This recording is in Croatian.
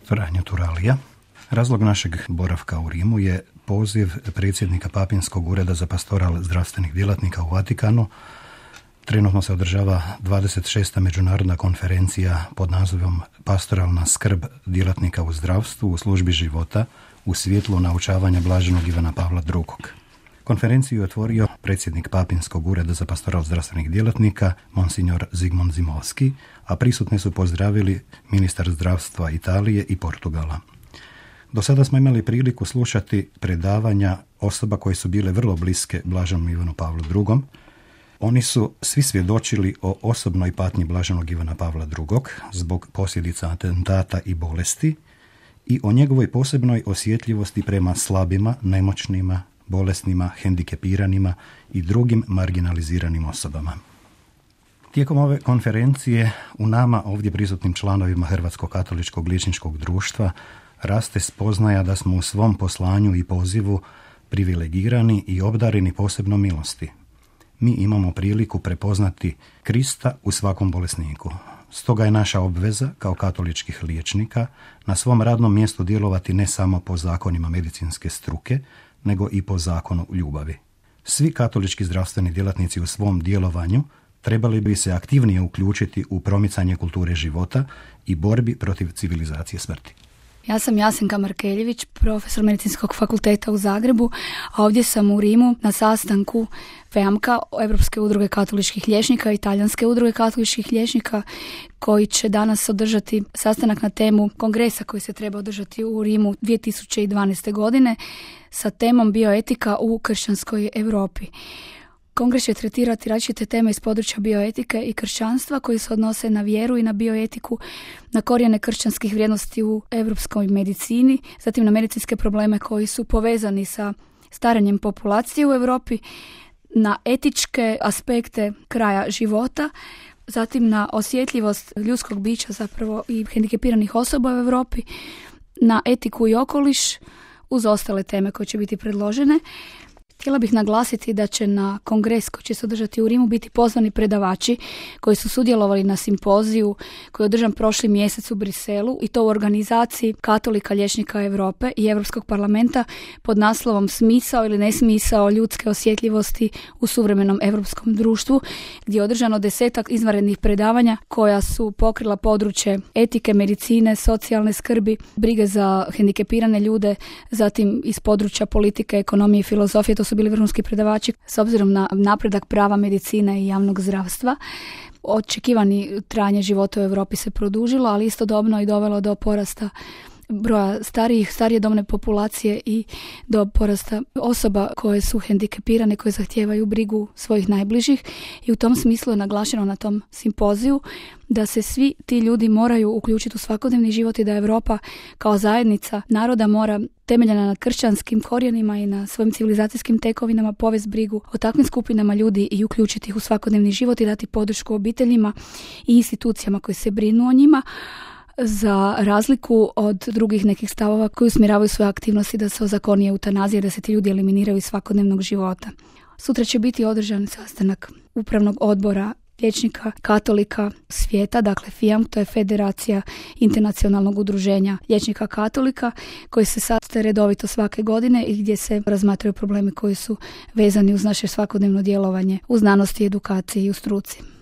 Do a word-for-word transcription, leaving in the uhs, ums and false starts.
Franjo Turalija. Razlog našeg boravka u Rimu je poziv predsjednika Papinskog ureda za pastoral zdravstvenih djelatnika u Vatikanu. Trenutno se održava dvadeset šesta međunarodna konferencija pod nazivom Pastoralna skrb djelatnika u zdravstvu u službi života u svjetlu naučavanja blaženog Ivana Pavla drugog. Konferenciju je otvorio predsjednik Papinskog ureda za pastoral zdravstvenih djelatnika, monsignor Zigmund Zimovski, a prisutne su pozdravili ministar zdravstva Italije i Portugala. Do sada smo imali priliku slušati predavanja osoba koje su bile vrlo bliske blaženom Ivanu Pavlu drugom. Oni su svi svjedočili o osobnoj patnji blaženog Ivana Pavla drugog zbog posljedica atentata i bolesti i o njegovoj posebnoj osjetljivosti prema slabima, nemoćnima, bolesnima, hendikepiranima i drugim marginaliziranim osobama. Tijekom ove konferencije u nama, ovdje prisutnim članovima Hrvatskog katoličkog liječničkog društva, raste spoznaja da smo u svom poslanju i pozivu privilegirani i obdareni posebno milosti. Mi imamo priliku prepoznati Krista u svakom bolesniku. Stoga je naša obveza kao katoličkih liječnika na svom radnom mjestu djelovati ne samo po zakonima medicinske struke, nego i po zakonu ljubavi. Svi katolički zdravstveni djelatnici u svom djelovanju trebali bi se aktivnije uključiti u promicanje kulture života i borbi protiv civilizacije smrti. Ja sam Jasenka Markeljević, profesor Medicinskog fakulteta u Zagrebu, a ovdje sam u Rimu na sastanku FEAMKA, Europske udruge katoličkih liječnika i Talijanske udruge katoličkih liječnika, koji će danas održati sastanak na temu kongresa koji se treba održati u Rimu dvije tisuće dvanaeste. godine sa temom bioetika u kršćanskoj Europi. Kongres će tretirati različite teme iz područja bioetike i kršćanstva koji se odnose na vjeru i na bioetiku, na korijene kršćanskih vrijednosti u europskoj medicini, zatim na medicinske probleme koji su povezani sa staranjem populacije u Europi, na etičke aspekte kraja života, zatim na osjetljivost ljudskog bića zapravo i hendikepiranih osoba u Europi, na etiku i okoliš, uz ostale teme koje će biti predložene. Htjela bih naglasiti da će na kongres koji će se održati u Rimu biti pozvani predavači koji su sudjelovali na simpoziju koji je održan prošli mjesec u Briselu i to u organizaciji Katolika liječnika Europe i Europskog parlamenta pod naslovom Smisao ili nesmisao ljudske osjetljivosti u suvremenom europskom društvu, gdje je održano desetak izvanrednih predavanja koja su pokrila područje etike, medicine, socijalne skrbi, brige za hendikepirane ljude, zatim iz područja politike, ekonomije i filozofije. To su bili vrhunski predavači s obzirom na napredak prava medicine i javnog zdravstva. Očekivani trajanje života u Europi se produžilo, ali istodobno i dovelo do porasta broja starijih, starije dobne populacije i do porasta osoba koje su hendikepirane, koje zahtijevaju brigu svojih najbližih. I u tom smislu je naglašeno na tom simpoziju da se svi ti ljudi moraju uključiti u svakodnevni život i da Europa kao zajednica naroda mora temeljena na kršćanskim korijenima i na svojim civilizacijskim tekovinama povesti brigu o takvim skupinama ljudi i uključiti ih u svakodnevni život i dati podršku obiteljima i institucijama koje se brinu o njima, za razliku od drugih nekih stavova koji usmjeravaju svoje aktivnosti da se ozakoni eutanazija, da se ti ljudi eliminiraju iz svakodnevnog života. Sutra će biti održan sastanak upravnog odbora liječnika katolika svijeta, dakle FIAM, to je Federacija internacionalnog udruženja liječnika katolika, koji se sastaje redovito svake godine i gdje se razmatraju problemi koji su vezani uz naše svakodnevno djelovanje u znanosti, edukaciji i u struci.